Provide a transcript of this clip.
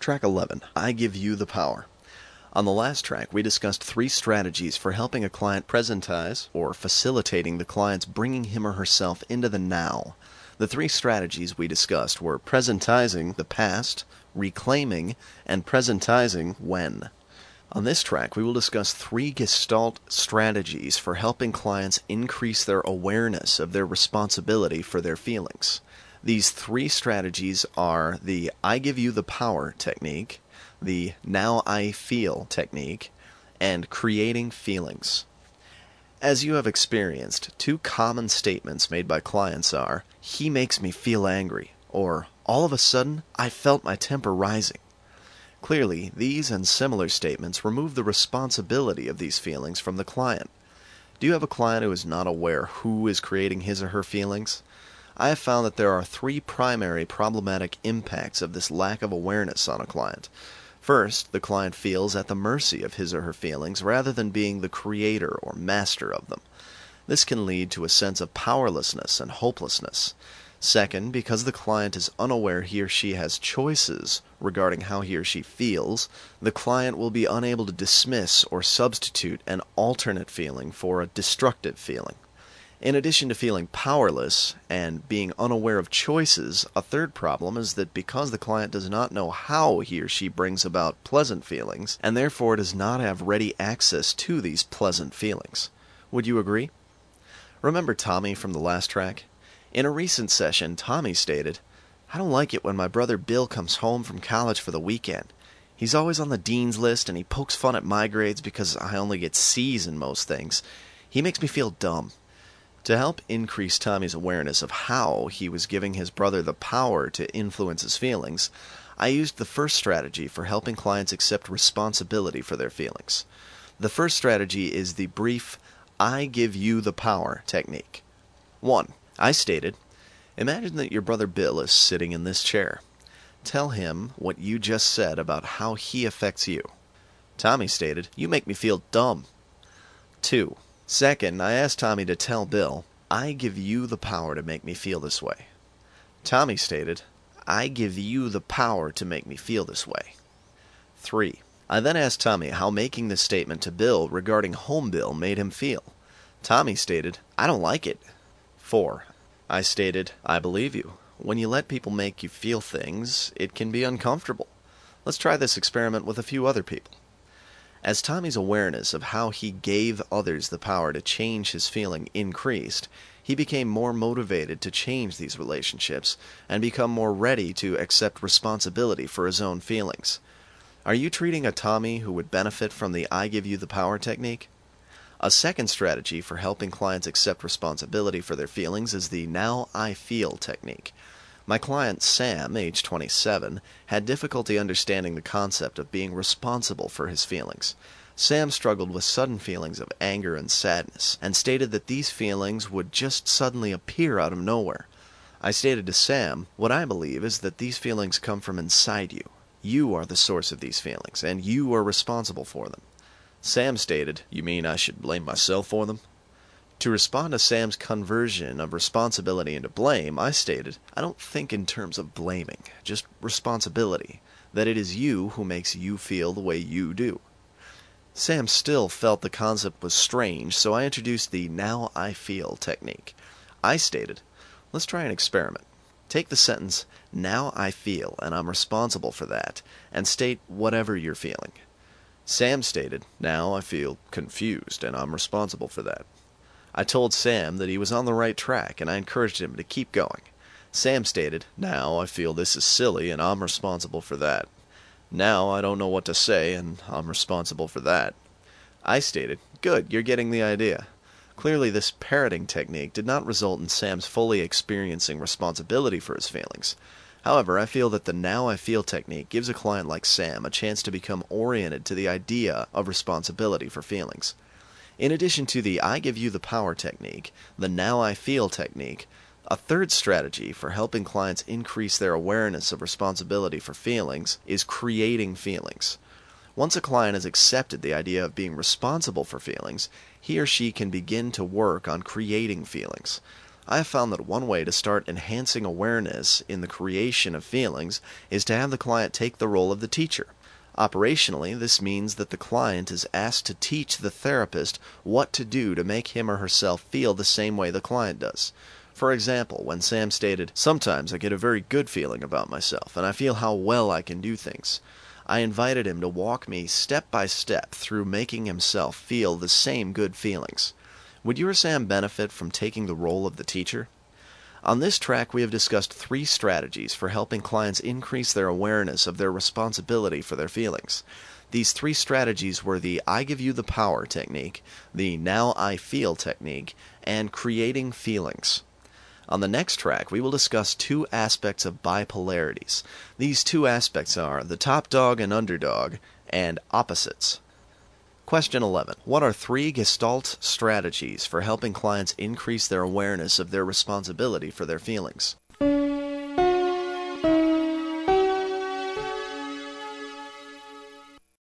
Track 11, I Give You the Power. On the last track, we discussed 3 strategies for helping a client presentize, or facilitating the client's bringing him or herself into the now. The 3 strategies we discussed were presentizing the past, reclaiming, and presentizing when. On this track, we will discuss 3 Gestalt strategies for helping clients increase their awareness of their responsibility for their feelings. These 3 strategies are the I Give You the Power technique, the Now I Feel technique, and creating feelings. As you have experienced, 2 common statements made by clients are, he makes me feel angry, or all of a sudden, I felt my temper rising. Clearly, these and similar statements remove the responsibility of these feelings from the client. Do you have a client who is not aware who is creating his or her feelings? I have found that there are 3 primary problematic impacts of this lack of awareness on a client. First, the client feels at the mercy of his or her feelings rather than being the creator or master of them. This can lead to a sense of powerlessness and hopelessness. Second, because the client is unaware he or she has choices regarding how he or she feels, the client will be unable to dismiss or substitute an alternate feeling for a destructive feeling. In addition to feeling powerless and being unaware of choices, a third problem is that because the client does not know how he or she brings about pleasant feelings, and therefore does not have ready access to these pleasant feelings. Would you agree? Remember Tommy from the last track? In a recent session, Tommy stated, I don't like it when my brother Bill comes home from college for the weekend. He's always on the dean's list and he pokes fun at my grades because I only get C's in most things. He makes me feel dumb. To help increase Tommy's awareness of how he was giving his brother the power to influence his feelings, I used the first strategy for helping clients accept responsibility for their feelings. The first strategy is the brief, I give you the power technique. 1. I stated, imagine that your brother Bill is sitting in this chair. Tell him what you just said about how he affects you. Tommy stated, you make me feel dumb. 2. Second, I asked Tommy to tell Bill, I give you the power to make me feel this way. Tommy stated, I give you the power to make me feel this way. 3. I then asked Tommy how making this statement to Bill regarding home Bill made him feel. Tommy stated, I don't like it. 4. I stated, I believe you. When you let people make you feel things, it can be uncomfortable. Let's try this experiment with a few other people. As Tommy's awareness of how he gave others the power to change his feeling increased, he became more motivated to change these relationships and become more ready to accept responsibility for his own feelings. Are you treating a Tommy who would benefit from the I Give You the Power technique? A second strategy for helping clients accept responsibility for their feelings is the Now I Feel technique. My client, Sam, age 27, had difficulty understanding the concept of being responsible for his feelings. Sam struggled with sudden feelings of anger and sadness, and stated that these feelings would just suddenly appear out of nowhere. I stated to Sam, what I believe is that these feelings come from inside you. You are the source of these feelings, and you are responsible for them. Sam stated, you mean I should blame myself for them? To respond to Sam's conversion of responsibility into blame, I stated, I don't think in terms of blaming, just responsibility, that it is you who makes you feel the way you do. Sam still felt the concept was strange, so I introduced the Now I Feel technique. I stated, let's try an experiment. Take the sentence, now I feel, and I'm responsible for that, and state whatever you're feeling. Sam stated, now I feel confused, and I'm responsible for that. I told Sam that he was on the right track, and I encouraged him to keep going. Sam stated, now I feel this is silly, and I'm responsible for that. Now I don't know what to say, and I'm responsible for that. I stated, good, you're getting the idea. Clearly this parroting technique did not result in Sam's fully experiencing responsibility for his feelings. However, I feel that the Now I Feel technique gives a client like Sam a chance to become oriented to the idea of responsibility for feelings. In addition to the I Give You the Power technique, the Now I Feel technique, a third strategy for helping clients increase their awareness of responsibility for feelings is creating feelings. Once a client has accepted the idea of being responsible for feelings, he or she can begin to work on creating feelings. I have found that one way to start enhancing awareness in the creation of feelings is to have the client take the role of the teacher. Operationally, this means that the client is asked to teach the therapist what to do to make him or herself feel the same way the client does. For example, when Sam stated, "Sometimes I get a very good feeling about myself, and I feel how well I can do things," I invited him to walk me step by step through making himself feel the same good feelings. Would you or Sam benefit from taking the role of the teacher? On this track, we have discussed 3 strategies for helping clients increase their awareness of their responsibility for their feelings. These 3 strategies were the I give you the power technique, the now I feel technique, and creating feelings. On the next track, we will discuss 2 aspects of bipolarities. These 2 aspects are the top dog and underdog, and opposites. Question 11. What are 3 Gestalt strategies for helping clients increase their awareness of their responsibility for their feelings?